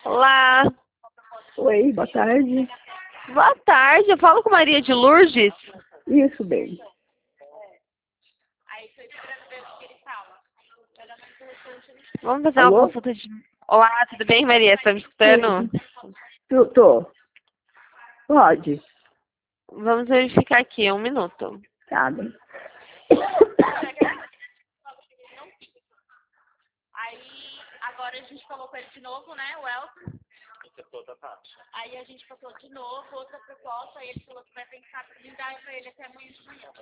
Olá, Oi, boa tarde. boa tarde. Eu falo com Maria de Lourdes. Isso, bem. Vamos fazer uma Alô? consulta de... Olá, tudo bem, Maria? Você tá me escutando? Sim. Tô. Pode. Vamos verificar aqui, um minuto. Tá bem. Aí, agora a gente falou com ele de novo, né, o Elton. Aí a gente passou de novo outra proposta, aí ele falou que vai pensar em dar pra ele até amanhã de manhã.